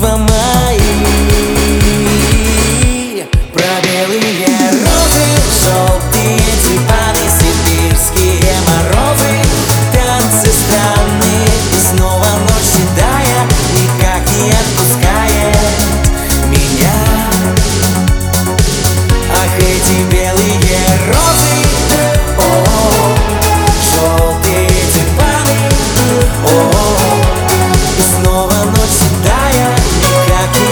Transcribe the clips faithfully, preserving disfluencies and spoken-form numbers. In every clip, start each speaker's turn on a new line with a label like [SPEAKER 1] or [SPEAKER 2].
[SPEAKER 1] чувства мои. Про белые розы, желтые тюльпаны, сибирские морозы, танцы странные, и снова ночь седая никак не отпускает меня. Ах, эти белые розы, о, желтые тюльпаны, о, и снова ночь седая никак не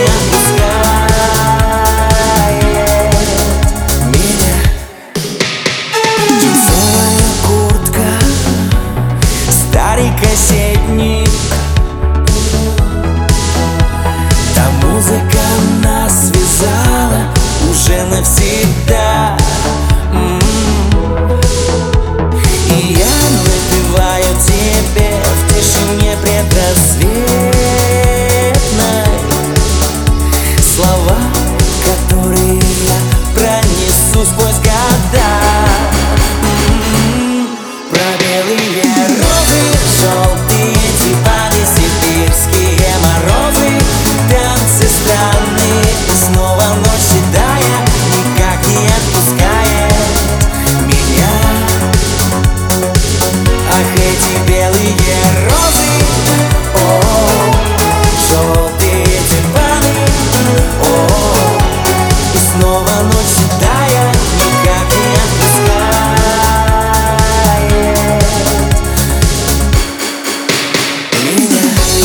[SPEAKER 1] отпускает меня. Джинсовая куртка, старый кассетник, та музыка нас связала уже навсегда. М-м-м. И я напеваю тебе в тишине предрассветной слова, которые я пронесу сквозь года. М-м-м. Про белые розы, желтые тюльпаны, сибирские морозы, танцы странные, и снова ночь седая никак не отпускает меня. Ах, эти белые розы, о, желтые тюльпаны, о, и снова ночь седая никак не отпускает меня.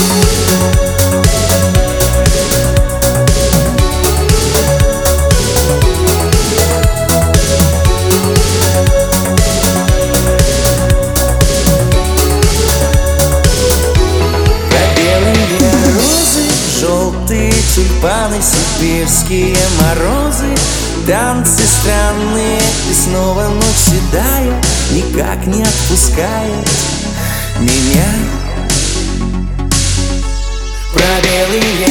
[SPEAKER 1] Желтые тюльпаны, сибирские морозы, танцы странные, и снова ночь седая никак не отпускает меня. Про белые